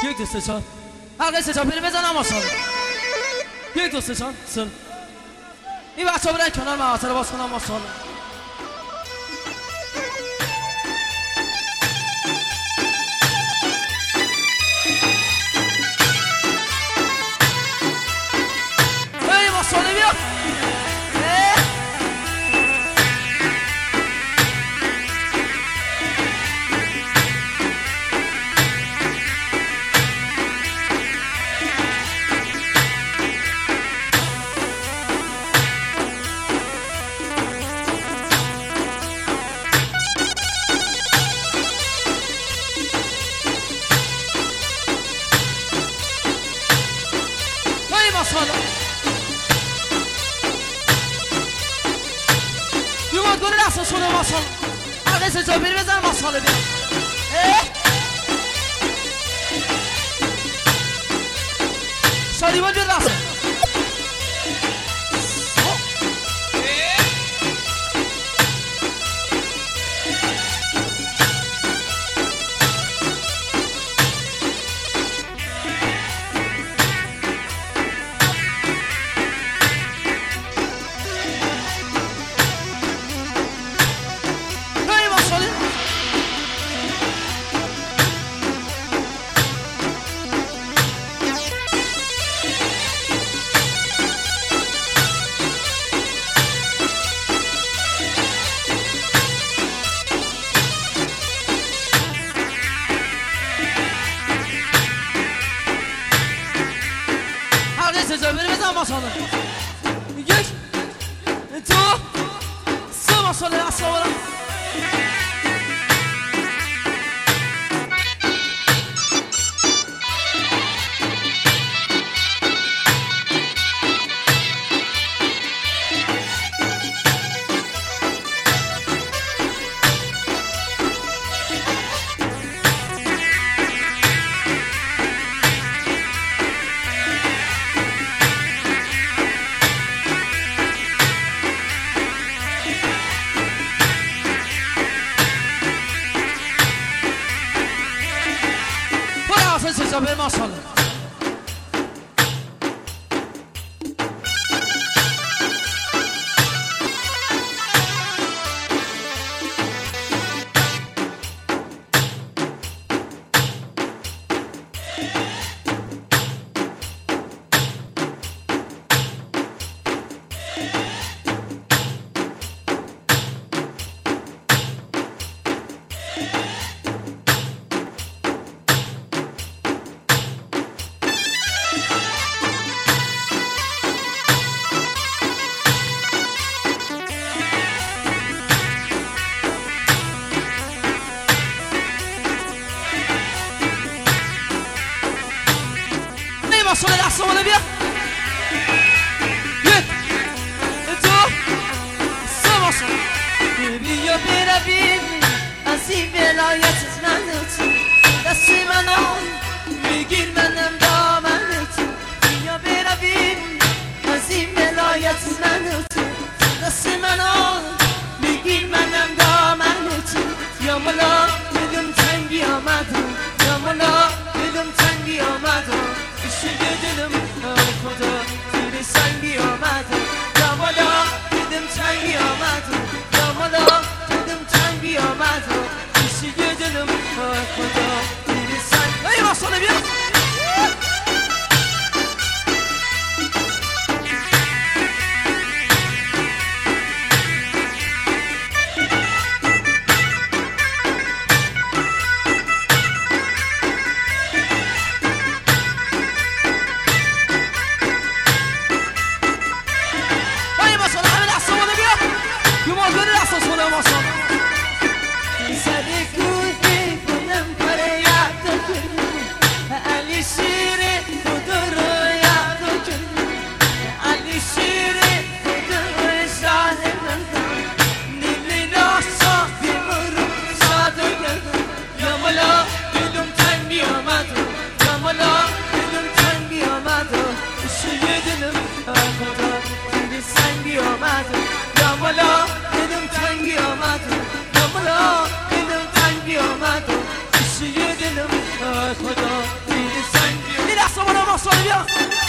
یک دو سه چهار حلقه سه چهار پیری بزنم ماشاءالله. یک دو سه چهار سل این بچه ها برن کنار محوطه رو باز کنم ماشاءالله. ای ماشاءالله بیا یومد گونه دست شده ماشاءالله. حلقه سه چهار پیری بزن ماشاءالله بیا شادیوان بیا دست بری بزن ماشاءالله. یک دو سه ماشاءالله دست آورم. سه ماشاءالله. ماشاءالله دست آمده بیا یک دو سه ماشاءالله. بیا برویم از این ولایت منت دست منو میگیر منم دامنت. بیا برویم از این ولایت منت دست منو میگیر منم دامنت. یا مولا بدون تنگی آمدم یا مولا بدون تنگی آمدم. شده دلم خدا زیر سنگی آمدم یا مولا بدون تنگی آمدم یا مولا بدون تنگی آمدم. شده دلم خدا زیر سنگی. ای ماشاءالله بیا خدا آسانه بیا